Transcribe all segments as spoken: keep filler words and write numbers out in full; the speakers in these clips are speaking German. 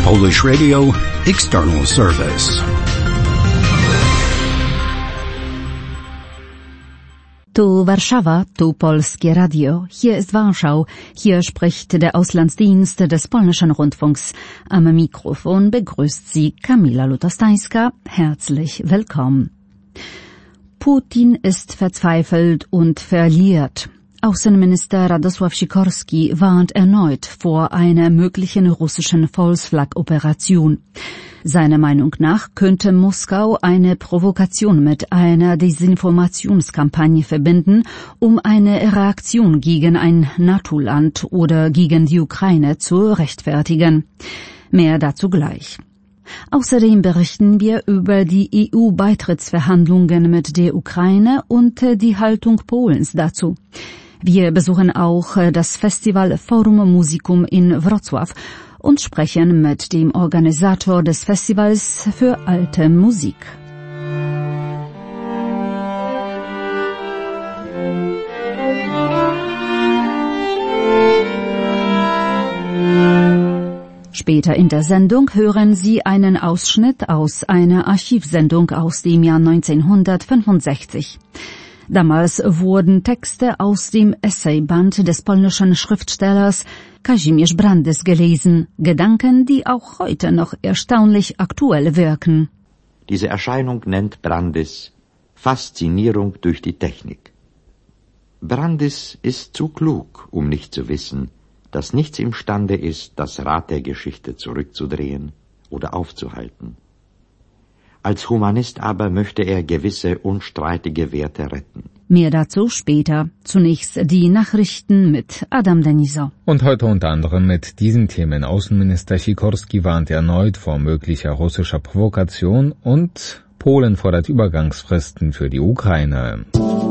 Polish Radio External Service. Tu Warszawa, tu Polskie Radio. Hier ist Warschau. Hier spricht der Auslandsdienst des polnischen Rundfunks. Am Mikrofon begrüßt Sie Kamila Lutostańska. Herzlich willkommen. Putin ist verzweifelt und verliert. Außenminister Radosław Sikorski warnt erneut vor einer möglichen russischen False-Flag-Operation. Seiner Meinung nach könnte Moskau eine Provokation mit einer Desinformationskampagne verbinden, um eine Reaktion gegen ein NATO-Land oder gegen die Ukraine zu rechtfertigen. Mehr dazu gleich. Außerdem berichten wir über die E U-Beitrittsverhandlungen mit der Ukraine und die Haltung Polens dazu. Wir besuchen auch das Festival Forum Musicum in Wrocław und sprechen mit dem Organisator des Festivals für alte Musik. Später in der Sendung hören Sie einen Ausschnitt aus einer Archivsendung aus dem Jahr neunzehnhundertfünfundsechzig. Damals wurden Texte aus dem Essayband des polnischen Schriftstellers Kazimierz Brandys gelesen, Gedanken, die auch heute noch erstaunlich aktuell wirken. Diese Erscheinung nennt Brandys Faszinierung durch die Technik. Brandys ist zu klug, um nicht zu wissen, dass nichts imstande ist, das Rad der Geschichte zurückzudrehen oder aufzuhalten. Als Humanist aber möchte er gewisse unstreitige Werte retten. Mehr dazu später. Zunächst die Nachrichten mit Adam Deniso. Und heute unter anderem mit diesen Themen. Außenminister Sikorski warnt erneut vor möglicher russischer Provokation und Polen fordert Übergangsfristen für die Ukraine.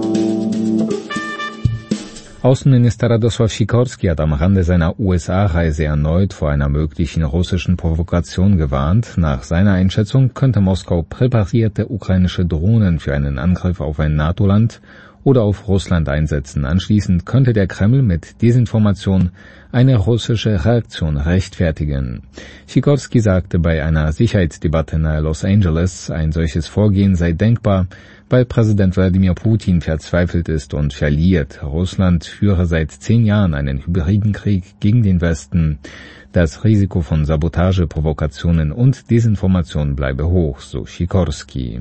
Außenminister Radosław Sikorski hat am Rande seiner U S A-Reise erneut vor einer möglichen russischen Provokation gewarnt. Nach seiner Einschätzung könnte Moskau präparierte ukrainische Drohnen für einen Angriff auf ein NATO-Land oder auf Russland einsetzen. Anschließend könnte der Kreml mit Desinformation eine russische Reaktion rechtfertigen. Sikorski sagte bei einer Sicherheitsdebatte nahe Los Angeles, ein solches Vorgehen sei denkbar, weil Präsident Wladimir Putin verzweifelt ist und verliert. Russland führe seit zehn Jahren einen hybriden Krieg gegen den Westen. Das Risiko von Sabotage, Provokationen und Desinformation bleibe hoch, so Sikorski.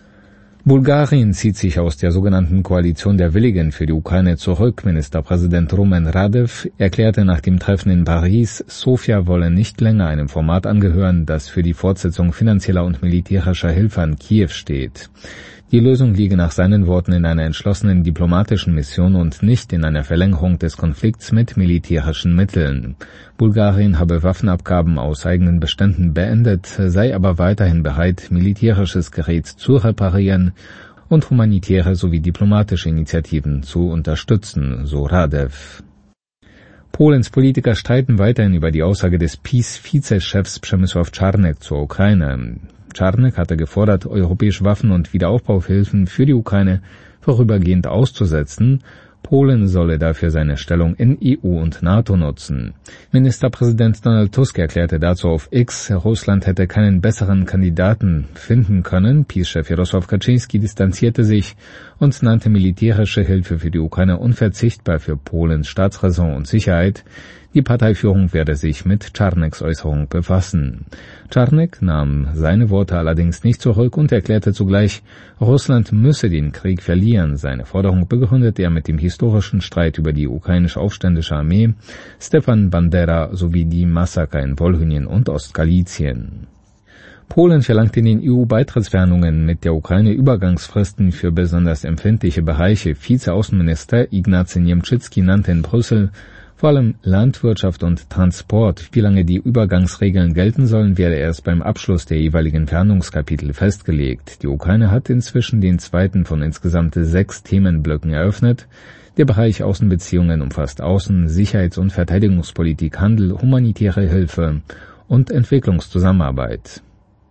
Bulgarien zieht sich aus der sogenannten Koalition der Willigen für die Ukraine zurück. Ministerpräsident Rumen Radev erklärte nach dem Treffen in Paris, Sofia wolle nicht länger einem Format angehören, das für die Fortsetzung finanzieller und militärischer Hilfe an Kiew steht. Die Lösung liege nach seinen Worten in einer entschlossenen diplomatischen Mission und nicht in einer Verlängerung des Konflikts mit militärischen Mitteln. Bulgarien habe Waffenabgaben aus eigenen Beständen beendet, sei aber weiterhin bereit, militärisches Gerät zu reparieren und humanitäre sowie diplomatische Initiativen zu unterstützen, so Radev. Polens Politiker streiten weiterhin über die Aussage des PiS-Vizechefs Przemysław Czarnek zur Ukraine. Czarnek hatte gefordert, europäische Waffen- und Wiederaufbauhilfen für die Ukraine vorübergehend auszusetzen. Polen solle dafür seine Stellung in E U und NATO nutzen. Ministerpräsident Donald Tusk erklärte dazu auf X, Russland hätte keinen besseren Kandidaten finden können. PiS-Chef Jarosław Kaczyński distanzierte sich und nannte militärische Hilfe für die Ukraine unverzichtbar für Polens Staatsräson und Sicherheit. Die Parteiführung werde sich mit Czarneks Äußerung befassen. Czarnek nahm seine Worte allerdings nicht zurück und erklärte zugleich, Russland müsse den Krieg verlieren. Seine Forderung begründete er mit dem historischen Streit über die ukrainische aufständische Armee, Stepan Bandera sowie die Massaker in Wolhynien und Ostgalizien. Polen verlangt in den E U-Beitrittsverhandlungen mit der Ukraine Übergangsfristen für besonders empfindliche Bereiche. Vizeaußenminister Ignacy Niemczycki nannte in Brüssel vor allem Landwirtschaft und Transport. Wie lange die Übergangsregeln gelten sollen, werde erst beim Abschluss der jeweiligen Verhandlungskapitel festgelegt. Die Ukraine hat inzwischen den zweiten von insgesamt sechs Themenblöcken eröffnet. Der Bereich Außenbeziehungen umfasst Außen-, Sicherheits- und Verteidigungspolitik, Handel, humanitäre Hilfe und Entwicklungszusammenarbeit.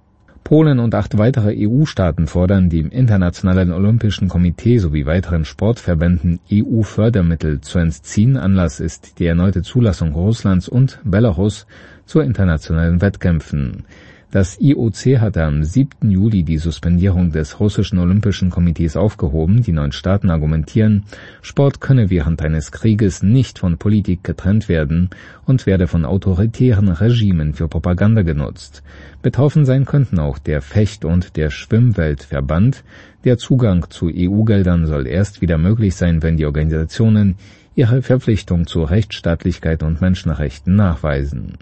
Polen und acht weitere E U-Staaten fordern dem Internationalen Olympischen Komitee sowie weiteren Sportverbänden E U-Fördermittel zu entziehen. Anlass ist die erneute Zulassung Russlands und Belarus zu internationalen Wettkämpfen. Das I O C hatte am siebten Juli die Suspendierung des russischen Olympischen Komitees aufgehoben. Die neun Staaten argumentieren, Sport könne während eines Krieges nicht von Politik getrennt werden und werde von autoritären Regimen für Propaganda genutzt. Betroffen sein könnten auch der Fecht- und der Schwimmweltverband. Der Zugang zu E U-Geldern soll erst wieder möglich sein, wenn die Organisationen ihre Verpflichtung zur Rechtsstaatlichkeit und Menschenrechten nachweisen.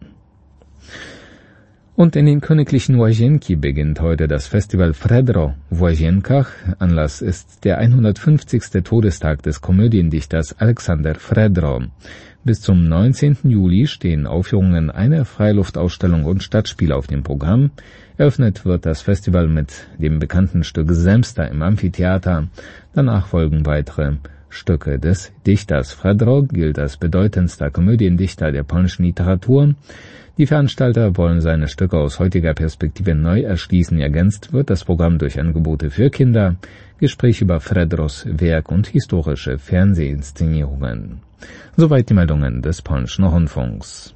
Und in den königlichen Łazienki beginnt heute das Festival Fredro w Łazienkach. Anlass ist der hundertfünfzigste Todestag des Komödiendichters Alexander Fredro. Bis zum neunzehnten Juli stehen Aufführungen, eine Freiluftausstellung und Stadtspiele auf dem Programm. Eröffnet wird das Festival mit dem bekannten Stück Zemsta im Amphitheater. Danach folgen weitere Stücke des Dichters. Fredro gilt als bedeutendster Komödiendichter der polnischen Literatur. Die Veranstalter wollen seine Stücke aus heutiger Perspektive neu erschließen. Ergänzt wird das Programm durch Angebote für Kinder, Gespräche über Fredros Werk und historische Fernsehinszenierungen. Soweit die Meldungen des polnischen Rundfunks.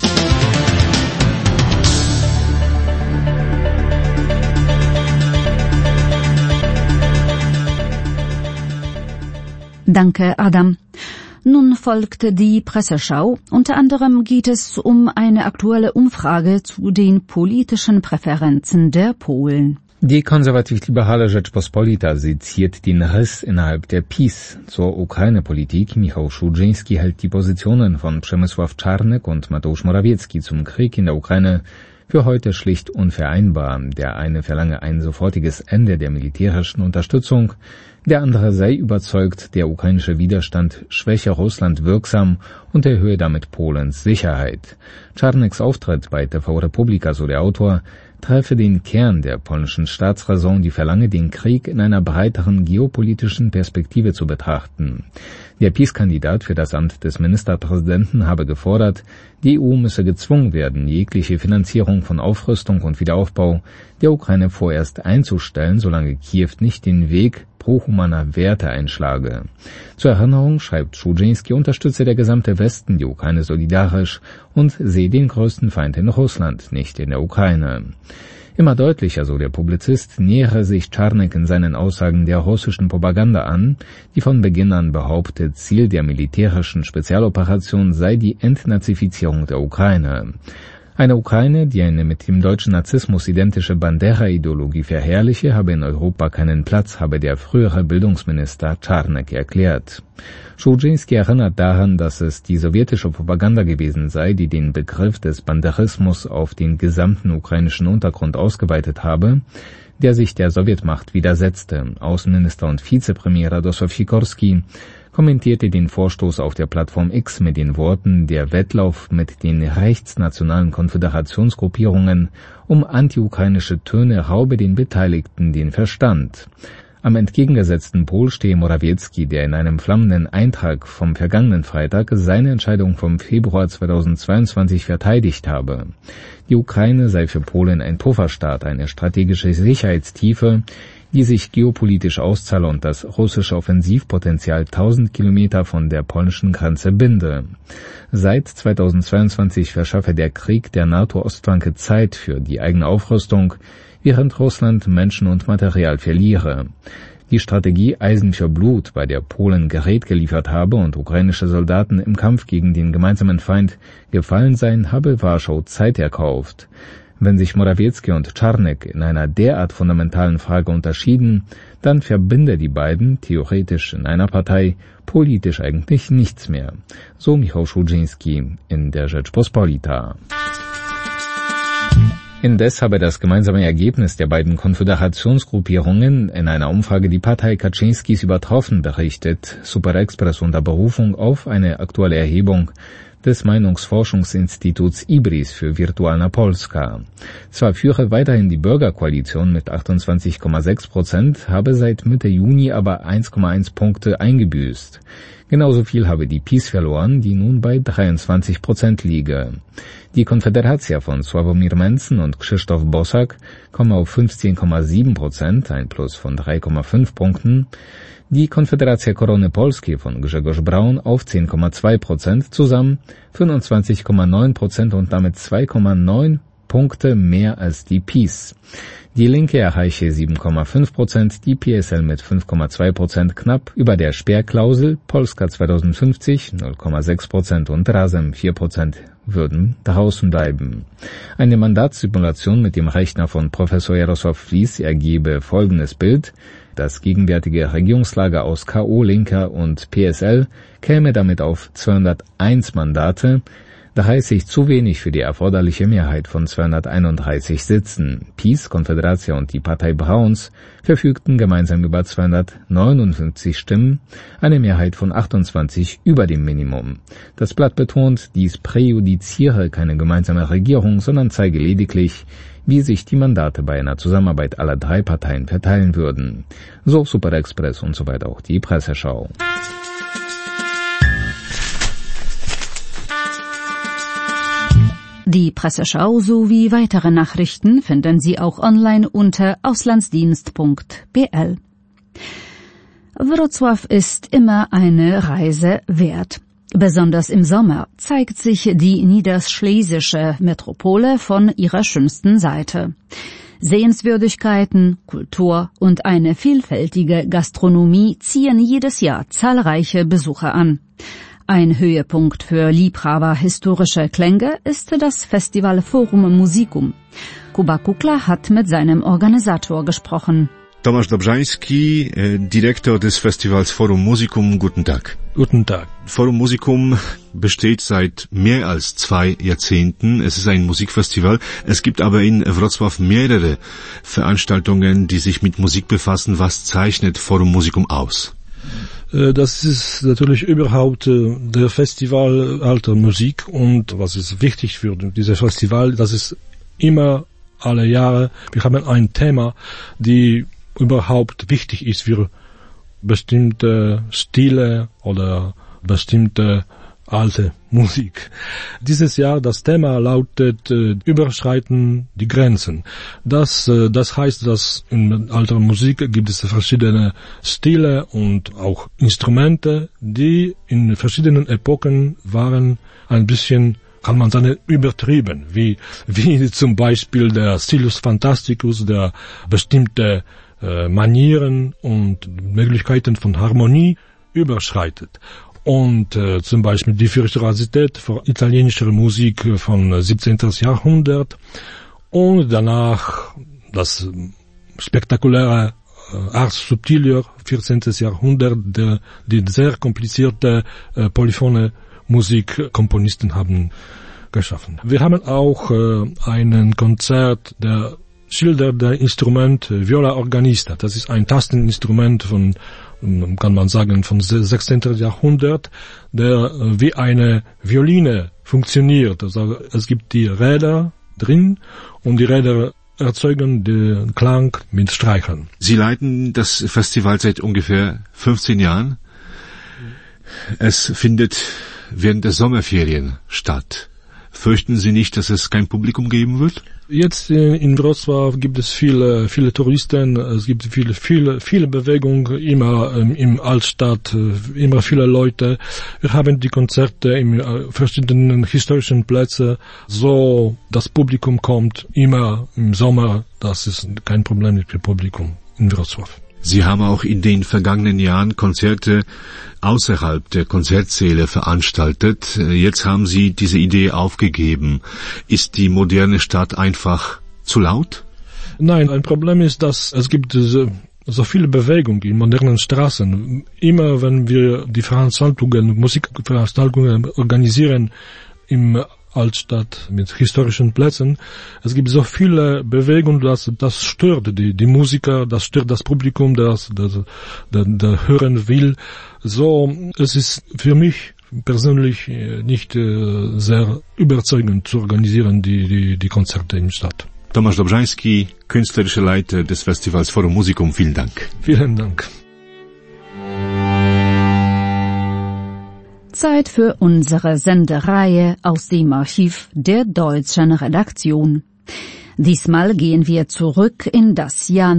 Danke, Adam. Nun folgte die Presseschau. Unter anderem geht es um eine aktuelle Umfrage zu den politischen Präferenzen der Polen. Die konservativ-liberale Rzeczpospolita seziert den Riss innerhalb der PiS. Zur Ukraine-Politik. Michał Szudrzyński hält die Positionen von Przemysław Czarnek und Mateusz Morawiecki zum Krieg in der Ukraine für heute schlicht unvereinbar. Der eine verlange ein sofortiges Ende der militärischen Unterstützung, der andere sei überzeugt, der ukrainische Widerstand schwäche Russland wirksam und erhöhe damit Polens Sicherheit. Czarneks Auftritt bei T V Republika, so der Autor, treffe den Kern der polnischen Staatsräson, die verlange, den Krieg in einer breiteren geopolitischen Perspektive zu betrachten. Der PiS-Kandidat für das Amt des Ministerpräsidenten habe gefordert, die E U müsse gezwungen werden, jegliche Finanzierung von Aufrüstung und Wiederaufbau der Ukraine vorerst einzustellen, solange Kiew nicht den Weg prohumaner Werte einschlage. Zur Erinnerung, schreibt Szudrzyński, unterstütze der gesamte Westen die Ukraine solidarisch und sehe den größten Feind in Russland, nicht in der Ukraine. Immer deutlicher, so der Publizist, nähere sich Czarnek in seinen Aussagen der russischen Propaganda an, die von Beginn an behauptet, Ziel der militärischen Spezialoperation sei die Entnazifizierung der Ukraine. Eine Ukraine, die eine mit dem deutschen Narzissmus identische Bandera-Ideologie verherrliche, habe in Europa keinen Platz, habe der frühere Bildungsminister Czarnek erklärt. Szudrzyński erinnert daran, dass es die sowjetische Propaganda gewesen sei, die den Begriff des Banderismus auf den gesamten ukrainischen Untergrund ausgeweitet habe, der sich der Sowjetmacht widersetzte. Außenminister und Vizepremier Radosław Sikorski kommentierte den Vorstoß auf der Plattform X mit den Worten: Der Wettlauf mit den rechtsnationalen Konföderationsgruppierungen um antiukrainische Töne raube den Beteiligten den Verstand. Am entgegengesetzten Pol stehe Morawiecki, der in einem flammenden Eintrag vom vergangenen Freitag seine Entscheidung vom Februar zweitausendzweiundzwanzig verteidigt habe. Die Ukraine sei für Polen ein Pufferstaat, eine strategische Sicherheitstiefe, die sich geopolitisch auszahle und das russische Offensivpotenzial tausend Kilometer von der polnischen Grenze binde. Seit zweitausendzweiundzwanzig verschaffe der Krieg der NATO-Ostflanke Zeit für die eigene Aufrüstung, während Russland Menschen und Material verliere. Die Strategie Eisen für Blut, bei der Polen Gerät geliefert habe und ukrainische Soldaten im Kampf gegen den gemeinsamen Feind gefallen seien, habe Warschau Zeit erkauft. Wenn sich Morawiecki und Czarnek in einer derart fundamentalen Frage unterschieden, dann verbinde die beiden, theoretisch in einer Partei, politisch eigentlich nichts mehr. So Michał Szudrzyński in der Rzeczpospolita. Indes habe das gemeinsame Ergebnis der beiden Konföderationsgruppierungen in einer Umfrage die Partei Kaczynskis übertroffen, berichtet Super Express unter Berufung auf eine aktuelle Erhebung des Meinungsforschungsinstituts IBRIS für Wirtualna Polska. Zwar führe weiterhin die Bürgerkoalition mit achtundzwanzig Komma sechs Prozent, habe seit Mitte Juni aber eins Komma eins Punkte eingebüßt. Genauso viel habe die PiS verloren, die nun bei dreiundzwanzig Prozent liege. Die Konfederacja von Sławomir Mentzen und Krzysztof Bosak kommen auf fünfzehn Komma sieben Prozent, ein Plus von drei Komma fünf Punkten. Die Konfederacja Korony Polskiej von Grzegorz Braun auf zehn Komma zwei Prozent, zusammen fünfundzwanzig Komma neun Prozent und damit zwei Komma neun Punkte mehr als die PiS. Die Linke erreiche sieben Komma fünf Prozent, die P S L mit fünf Komma zwei Prozent knapp über der Sperrklausel, Polska zwanzig fünfzig null Komma sechs Prozent und Razem vier Prozent würden draußen bleiben. Eine Mandatssimulation mit dem Rechner von Professor Jarosław Flis ergebe folgendes Bild: Das gegenwärtige Regierungslager aus K O, Linker und P S L käme damit auf zweihunderteins Mandate, dreißig zu wenig für die erforderliche Mehrheit von zweihunderteinunddreißig Sitzen. PiS, Konföderacja und die Partei Brauns verfügten gemeinsam über zweihundertneunundfünfzig Stimmen, eine Mehrheit von achtundzwanzig über dem Minimum. Das Blatt betont, dies präjudiziere keine gemeinsame Regierung, sondern zeige lediglich, wie sich die Mandate bei einer Zusammenarbeit aller drei Parteien verteilen würden. So Super Express und soweit auch die Presseschau. Die Presseschau sowie weitere Nachrichten finden Sie auch online unter auslandsdienst punkt b l. Wrocław ist immer eine Reise wert. Besonders im Sommer zeigt sich die niederschlesische Metropole von ihrer schönsten Seite. Sehenswürdigkeiten, Kultur und eine vielfältige Gastronomie ziehen jedes Jahr zahlreiche Besucher an. Ein Höhepunkt für Liebhaber historischer Klänge ist das Festival Forum Musicum. Kuba Kukla hat mit seinem Organisator gesprochen. Tomasz Dobrzański, Direktor des Festivals Forum Musicum. Guten Tag. Guten Tag. Forum Musicum besteht seit mehr als zwei Jahrzehnten. Es ist ein Musikfestival. Es gibt aber in Wrocław mehrere Veranstaltungen, die sich mit Musik befassen. Was zeichnet Forum Musicum aus? Das ist natürlich überhaupt der Festival alter Musik, und was ist wichtig für dieses Festival, das ist immer alle Jahre, wir haben ein Thema, die überhaupt wichtig ist für bestimmte Stile oder bestimmte alte Musik. Dieses Jahr das Thema lautet äh, Überschreiten die Grenzen. Das, äh, das heißt, dass in alter Musik gibt es verschiedene Stile und auch Instrumente, die in verschiedenen Epochen waren ein bisschen, kann man sagen, übertrieben, wie, wie zum Beispiel der Stilus Fantasticus, der bestimmte äh, Manieren und Möglichkeiten von Harmonie überschreitet. Und äh, zum Beispiel die Virtuosität von italienischer Musik von siebzehnten Jahrhundert und danach das spektakuläre äh, Ars Subtilia vierzehnten Jahrhundert, der, die sehr komplizierte äh, polyphone Musikkomponisten haben geschaffen. Wir haben auch äh, einen Konzert, der schildert der Instrument Viola Organista. Das ist ein Tasteninstrument von, kann man sagen, von sechzehnten Jahrhundert, der wie eine Violine funktioniert. Also es gibt die Räder drin und die Räder erzeugen den Klang mit Streichern. Sie leiten das Festival seit ungefähr fünfzehn Jahren. Es findet während der Sommerferien statt. Fürchten Sie nicht, dass es kein Publikum geben wird? Jetzt in Wrocław gibt es viele, viele Touristen, es gibt viele, viele, viele Bewegung immer ähm, im Altstadt, äh, immer viele Leute. Wir haben die Konzerte in äh, verschiedenen historischen Plätzen, so das Publikum kommt immer im Sommer, das ist kein Problem mit dem Publikum in Wrocław. Sie haben auch in den vergangenen Jahren Konzerte außerhalb der Konzertsäle veranstaltet. Jetzt haben Sie diese Idee aufgegeben. Ist die moderne Stadt einfach zu laut? Nein, ein Problem ist, dass es gibt so, so viele Bewegung in modernen Straßen. Immer wenn wir die Veranstaltungen, Musikveranstaltungen organisieren im Altstadt mit historischen Plätzen. Es gibt so viele Bewegungen, dass das stört die, die Musiker, das stört das Publikum, das, das, das, das hören will. So, es ist für mich persönlich nicht sehr überzeugend zu organisieren, die, die, die Konzerte in der Stadt. Tomasz Dobrzański, künstlerischer Leiter des Festivals Forum Musicum. Vielen Dank. Vielen Dank. Zeit für unsere Sendereihe aus dem Archiv der deutschen Redaktion. Diesmal gehen wir zurück in das Jahr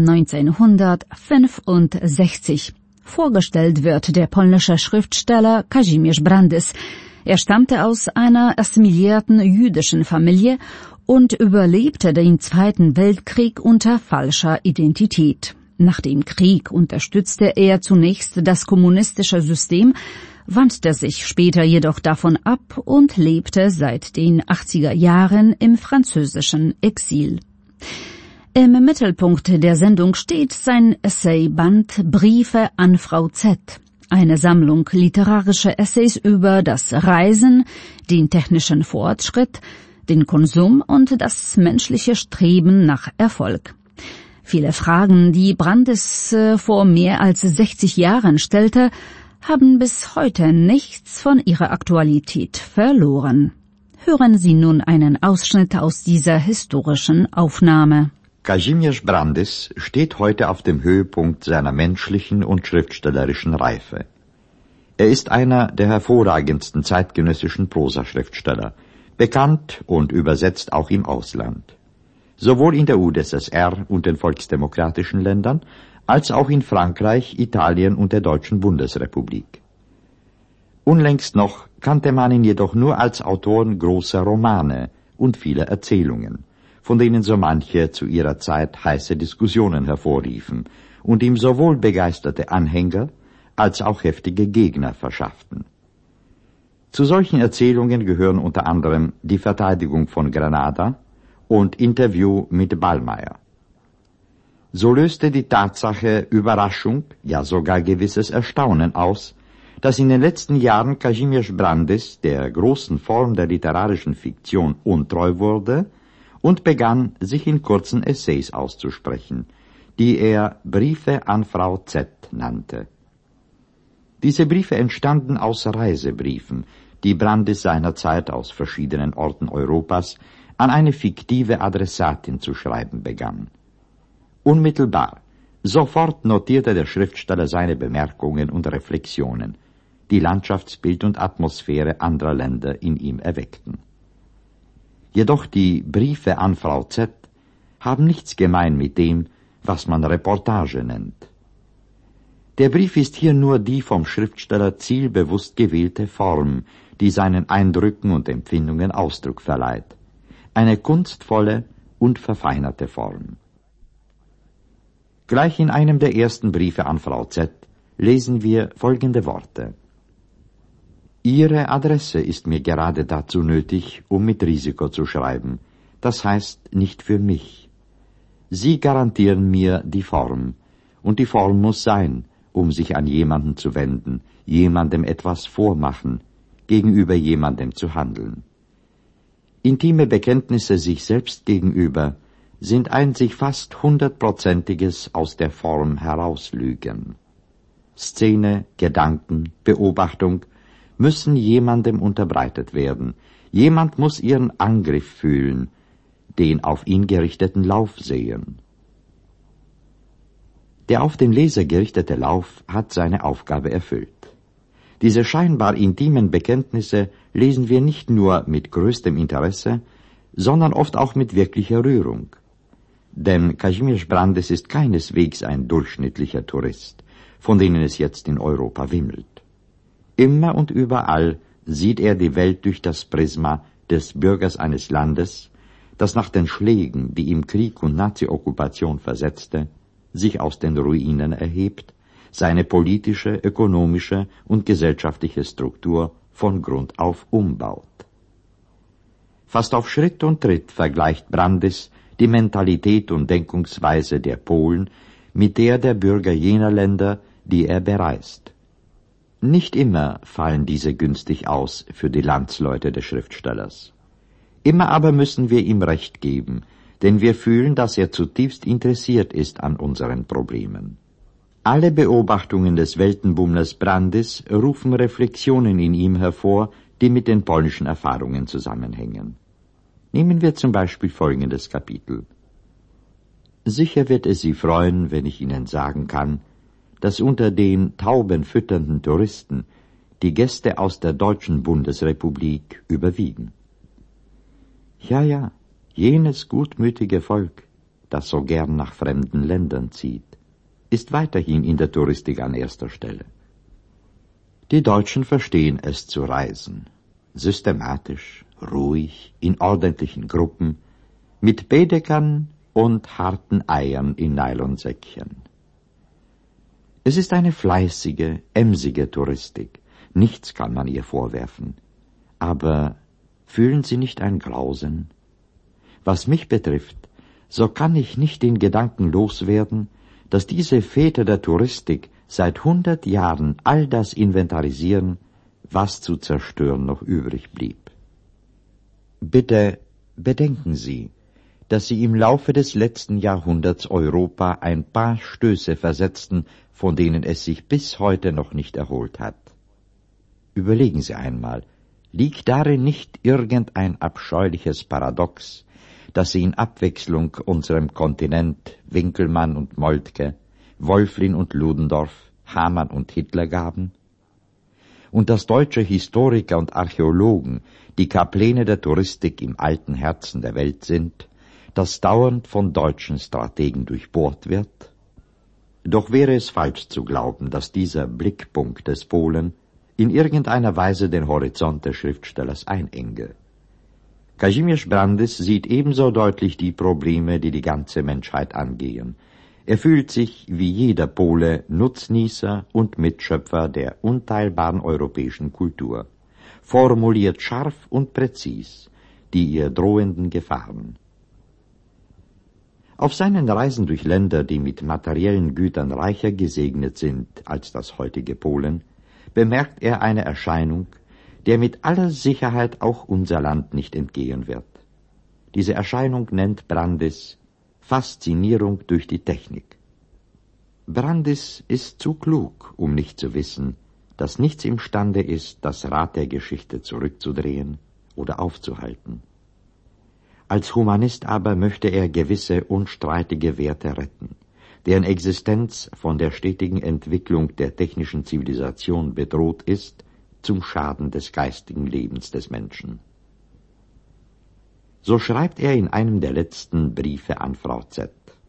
neunzehnhundertfünfundsechzig. Vorgestellt wird der polnische Schriftsteller Kazimierz Brandys. Er stammte aus einer assimilierten jüdischen Familie und überlebte den Zweiten Weltkrieg unter falscher Identität. Nach dem Krieg unterstützte er zunächst das kommunistische System, wandte sich später jedoch davon ab und lebte seit den achtziger Jahren im französischen Exil. Im Mittelpunkt der Sendung steht sein Essayband Briefe an Frau Z, eine Sammlung literarischer Essays über das Reisen, den technischen Fortschritt, den Konsum und das menschliche Streben nach Erfolg. Viele Fragen, die Brandys vor mehr als sechzig Jahren stellte, haben bis heute nichts von ihrer Aktualität verloren. Hören Sie nun einen Ausschnitt aus dieser historischen Aufnahme. Kazimierz Brandys steht heute auf dem Höhepunkt seiner menschlichen und schriftstellerischen Reife. Er ist einer der hervorragendsten zeitgenössischen Prosaschriftsteller, bekannt und übersetzt auch im Ausland. Sowohl in der U d S S R und den volksdemokratischen Ländern, als auch in Frankreich, Italien und der Deutschen Bundesrepublik. Unlängst noch kannte man ihn jedoch nur als Autor großer Romane und vieler Erzählungen, von denen so manche zu ihrer Zeit heiße Diskussionen hervorriefen und ihm sowohl begeisterte Anhänger als auch heftige Gegner verschafften. Zu solchen Erzählungen gehören unter anderem Die Verteidigung von Granada und Interview mit Ballmeyer. So löste die Tatsache Überraschung, ja sogar gewisses Erstaunen aus, dass in den letzten Jahren Kazimierz Brandys der großen Form der literarischen Fiktion untreu wurde und begann, sich in kurzen Essays auszusprechen, die er Briefe an Frau Z nannte. Diese Briefe entstanden aus Reisebriefen, die Brandys seinerzeit aus verschiedenen Orten Europas an eine fiktive Adressatin zu schreiben begann. Unmittelbar, sofort notierte der Schriftsteller seine Bemerkungen und Reflexionen, die Landschaftsbild und Atmosphäre anderer Länder in ihm erweckten. Jedoch die Briefe an Frau Z haben nichts gemein mit dem, was man Reportage nennt. Der Brief ist hier nur die vom Schriftsteller zielbewusst gewählte Form, die seinen Eindrücken und Empfindungen Ausdruck verleiht. Eine kunstvolle und verfeinerte Form. Gleich in einem der ersten Briefe an Frau Z lesen wir folgende Worte. Ihre Adresse ist mir gerade dazu nötig, um mit Risiko zu schreiben. Das heißt, nicht für mich. Sie garantieren mir die Form, und die Form muss sein, um sich an jemanden zu wenden, jemandem etwas vormachen, gegenüber jemandem zu handeln. Intime Bekenntnisse sich selbst gegenüber sind ein sich fast hundertprozentiges aus der Form herauslügen. Szene, Gedanken, Beobachtung müssen jemandem unterbreitet werden. Jemand muss ihren Angriff fühlen, den auf ihn gerichteten Lauf sehen. Der auf den Leser gerichtete Lauf hat seine Aufgabe erfüllt. Diese scheinbar intimen Bekenntnisse lesen wir nicht nur mit größtem Interesse, sondern oft auch mit wirklicher Rührung. Denn Kazimierz Brandys ist keineswegs ein durchschnittlicher Tourist, von denen es jetzt in Europa wimmelt. Immer und überall sieht er die Welt durch das Prisma des Bürgers eines Landes, das nach den Schlägen, die ihm Krieg und Nazi-Okkupation versetzte, sich aus den Ruinen erhebt, seine politische, ökonomische und gesellschaftliche Struktur von Grund auf umbaut. Fast auf Schritt und Tritt vergleicht Brandys die Mentalität und Denkungsweise der Polen mit der der Bürger jener Länder, die er bereist. Nicht immer fallen diese günstig aus für die Landsleute des Schriftstellers. Immer aber müssen wir ihm Recht geben, denn wir fühlen, dass er zutiefst interessiert ist an unseren Problemen. Alle Beobachtungen des Weltenbummlers Brandis rufen Reflexionen in ihm hervor, die mit den polnischen Erfahrungen zusammenhängen. Nehmen wir zum Beispiel folgendes Kapitel. Sicher wird es Sie freuen, wenn ich Ihnen sagen kann, dass unter den taubenfütternden Touristen die Gäste aus der deutschen Bundesrepublik überwiegen. Ja, ja, jenes gutmütige Volk, das so gern nach fremden Ländern zieht, ist weiterhin in der Touristik an erster Stelle. Die Deutschen verstehen es zu reisen, systematisch, ruhig, in ordentlichen Gruppen, mit Baedekern und harten Eiern in Nylonsäckchen. Es ist eine fleißige, emsige Touristik, nichts kann man ihr vorwerfen. Aber fühlen Sie nicht ein Grausen? Was mich betrifft, so kann ich nicht den Gedanken loswerden, dass diese Väter der Touristik seit hundert Jahren all das inventarisieren, was zu zerstören noch übrig blieb. Bitte bedenken Sie, dass Sie im Laufe des letzten Jahrhunderts Europa ein paar Stöße versetzten, von denen es sich bis heute noch nicht erholt hat. Überlegen Sie einmal, liegt darin nicht irgendein abscheuliches Paradox, das Sie in Abwechslung unserem Kontinent Winkelmann und Moltke, Wolflin und Ludendorff, Hamann und Hitler gaben? Und dass deutsche Historiker und Archäologen die Kapläne der Touristik im alten Herzen der Welt sind, das dauernd von deutschen Strategen durchbohrt wird? Doch wäre es falsch zu glauben, dass dieser Blickpunkt des Polen in irgendeiner Weise den Horizont des Schriftstellers einenge. Kazimierz Brandis sieht ebenso deutlich die Probleme, die die ganze Menschheit angehen. Er fühlt sich, wie jeder Pole, Nutznießer und Mitschöpfer der unteilbaren europäischen Kultur, formuliert scharf und präzis die ihr drohenden Gefahren. Auf seinen Reisen durch Länder, die mit materiellen Gütern reicher gesegnet sind als das heutige Polen, bemerkt er eine Erscheinung, der mit aller Sicherheit auch unser Land nicht entgehen wird. Diese Erscheinung nennt Brandis Faszinierung durch die Technik. Brandis ist zu klug, um nicht zu wissen, dass nichts imstande ist, das Rad der Geschichte zurückzudrehen oder aufzuhalten. Als Humanist aber möchte er gewisse unstreitige Werte retten, deren Existenz von der stetigen Entwicklung der technischen Zivilisation bedroht ist, zum Schaden des geistigen Lebens des Menschen. So schreibt er in einem der letzten Briefe an Frau Z.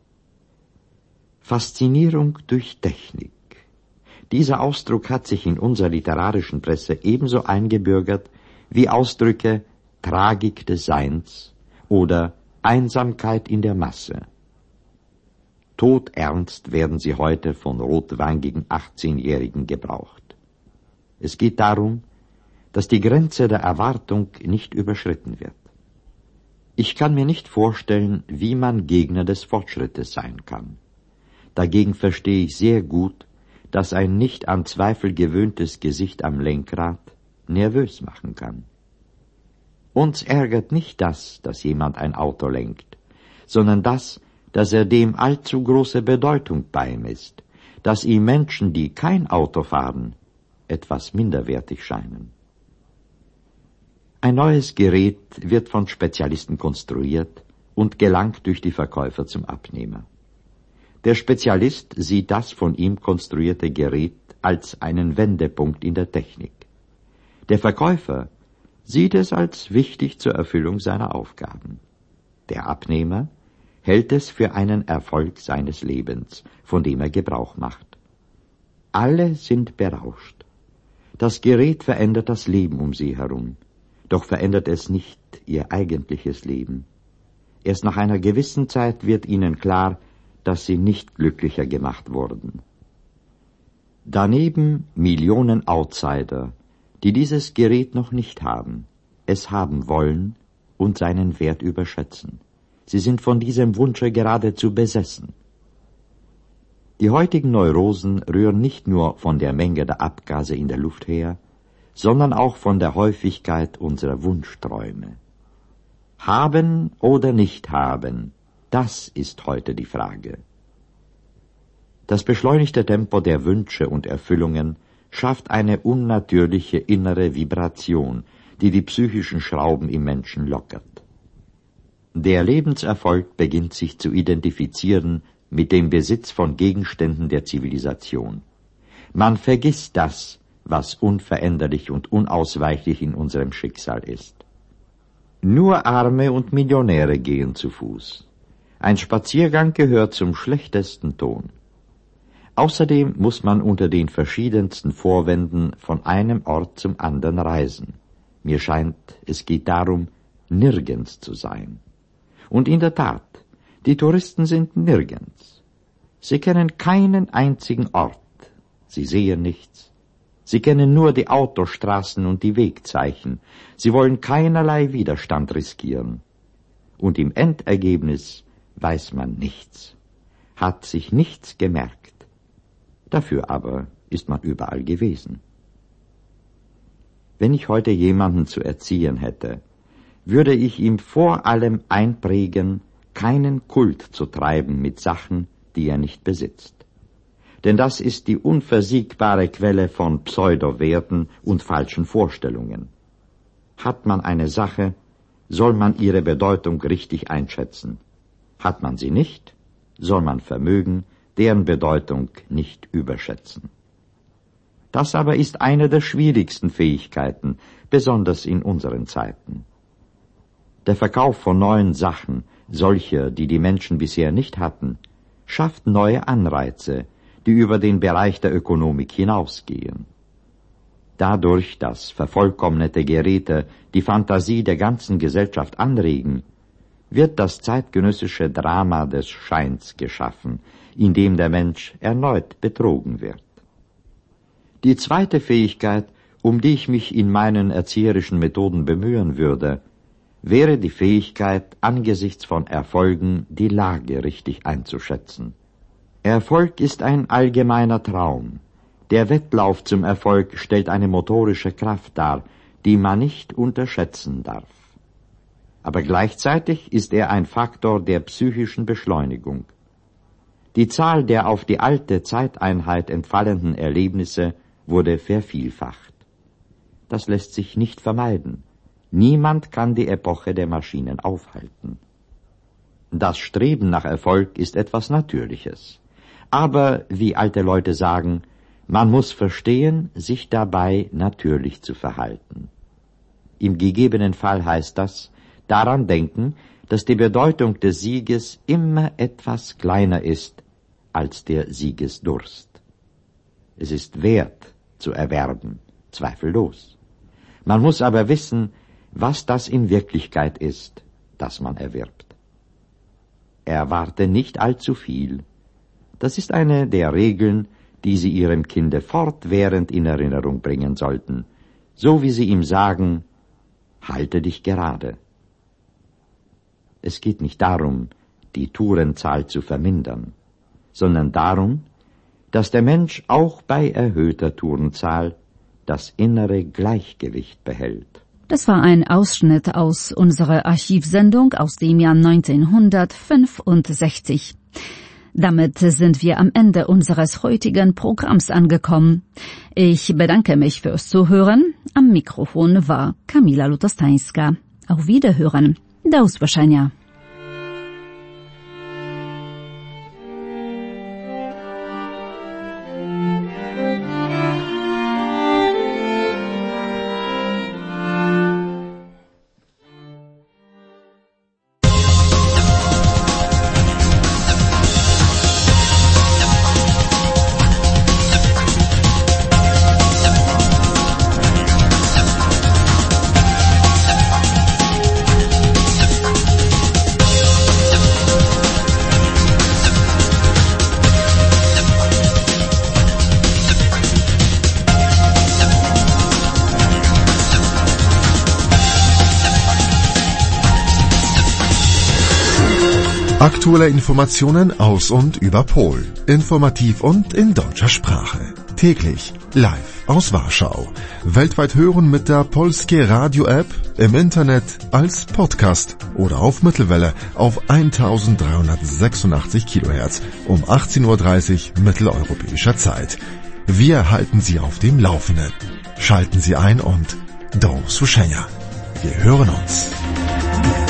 Faszinierung durch Technik. Dieser Ausdruck hat sich in unserer literarischen Presse ebenso eingebürgert wie Ausdrücke Tragik des Seins oder Einsamkeit in der Masse. Todernst werden sie heute von rotwangigen achtzehnjährigen gebraucht. Es geht darum, dass die Grenze der Erwartung nicht überschritten wird. Ich kann mir nicht vorstellen, wie man Gegner des Fortschrittes sein kann. Dagegen verstehe ich sehr gut, dass ein nicht an Zweifel gewöhntes Gesicht am Lenkrad nervös machen kann. Uns ärgert nicht das, dass jemand ein Auto lenkt, sondern das, dass er dem allzu große Bedeutung beimisst, dass ihm Menschen, die kein Auto fahren, etwas minderwertig scheinen. Ein neues Gerät wird von Spezialisten konstruiert und gelangt durch die Verkäufer zum Abnehmer. Der Spezialist sieht das von ihm konstruierte Gerät als einen Wendepunkt in der Technik. Der Verkäufer sieht es als wichtig zur Erfüllung seiner Aufgaben. Der Abnehmer hält es für einen Erfolg seines Lebens, von dem er Gebrauch macht. Alle sind berauscht. Das Gerät verändert das Leben um sie herum, doch verändert es nicht ihr eigentliches Leben. Erst nach einer gewissen Zeit wird ihnen klar, dass sie nicht glücklicher gemacht wurden. Daneben Millionen Outsider, die dieses Gerät noch nicht haben, es haben wollen und seinen Wert überschätzen. Sie sind von diesem Wunsche geradezu besessen. Die heutigen Neurosen rühren nicht nur von der Menge der Abgase in der Luft her, sondern auch von der Häufigkeit unserer Wunschträume. Haben oder nicht haben, das ist heute die Frage. Das beschleunigte Tempo der Wünsche und Erfüllungen schafft eine unnatürliche innere Vibration, die die psychischen Schrauben im Menschen lockert. Der Lebenserfolg beginnt sich zu identifizieren mit dem Besitz von Gegenständen der Zivilisation. Man vergisst das, was unveränderlich und unausweichlich in unserem Schicksal ist. Nur Arme und Millionäre gehen zu Fuß. Ein Spaziergang gehört zum schlechtesten Ton. Außerdem muss man unter den verschiedensten Vorwänden von einem Ort zum anderen reisen. Mir scheint, es geht darum, nirgends zu sein. Und in der Tat, die Touristen sind nirgends. Sie kennen keinen einzigen Ort. Sie sehen nichts. Sie kennen nur die Autostraßen und die Wegzeichen. Sie wollen keinerlei Widerstand riskieren. Und im Endergebnis weiß man nichts, hat sich nichts gemerkt. Dafür aber ist man überall gewesen. Wenn ich heute jemanden zu erziehen hätte, würde ich ihm vor allem einprägen, keinen Kult zu treiben mit Sachen, die er nicht besitzt. Denn das ist die unversiegbare Quelle von Pseudowerten und falschen Vorstellungen. Hat man eine Sache, soll man ihre Bedeutung richtig einschätzen. Hat man sie nicht, soll man Vermögen, deren Bedeutung nicht überschätzen. Das aber ist eine der schwierigsten Fähigkeiten, besonders in unseren Zeiten. Der Verkauf von neuen Sachen, solche, die die Menschen bisher nicht hatten, schafft neue Anreize, die über den Bereich der Ökonomik hinausgehen. Dadurch, dass vervollkommnete Geräte die Fantasie der ganzen Gesellschaft anregen, wird das zeitgenössische Drama des Scheins geschaffen, in dem der Mensch erneut betrogen wird. Die zweite Fähigkeit, um die ich mich in meinen erzieherischen Methoden bemühen würde, wäre die Fähigkeit, angesichts von Erfolgen die Lage richtig einzuschätzen. Erfolg ist ein allgemeiner Traum. Der Wettlauf zum Erfolg stellt eine motorische Kraft dar, die man nicht unterschätzen darf. Aber gleichzeitig ist er ein Faktor der psychischen Beschleunigung. Die Zahl der auf die alte Zeiteinheit entfallenden Erlebnisse wurde vervielfacht. Das lässt sich nicht vermeiden. Niemand kann die Epoche der Maschinen aufhalten. Das Streben nach Erfolg ist etwas Natürliches. Aber, wie alte Leute sagen, man muss verstehen, sich dabei natürlich zu verhalten. Im gegebenen Fall heißt das, daran denken, dass die Bedeutung des Sieges immer etwas kleiner ist als der Siegesdurst. Es ist wert zu erwerben, zweifellos. Man muss aber wissen, was das in Wirklichkeit ist, das man erwirbt. Erwarte nicht allzu viel. Das ist eine der Regeln, die Sie Ihrem Kinde fortwährend in Erinnerung bringen sollten, so wie Sie ihm sagen, halte dich gerade. Es geht nicht darum, die Tourenzahl zu vermindern, sondern darum, dass der Mensch auch bei erhöhter Tourenzahl das innere Gleichgewicht behält. Das war ein Ausschnitt aus unserer Archivsendung aus dem Jahr neunzehnhundertfünfundsechzig. Damit sind wir am Ende unseres heutigen Programms angekommen. Ich bedanke mich fürs Zuhören. Am Mikrofon war Kamila Lutostańska. Auf Wiederhören. Do usłyszenia. Aktuelle Informationen aus und über Polen. Informativ und in deutscher Sprache. Täglich live. aus Warschau. Weltweit hören mit der Polskie Radio App, im Internet, als Podcast oder auf Mittelwelle auf eintausenddreihundertsechsundachtzig Kilohertz um achtzehn Uhr dreißig mitteleuropäischer Zeit. Wir halten Sie auf dem Laufenden. Schalten Sie ein und do usłyszenia. Wir hören uns.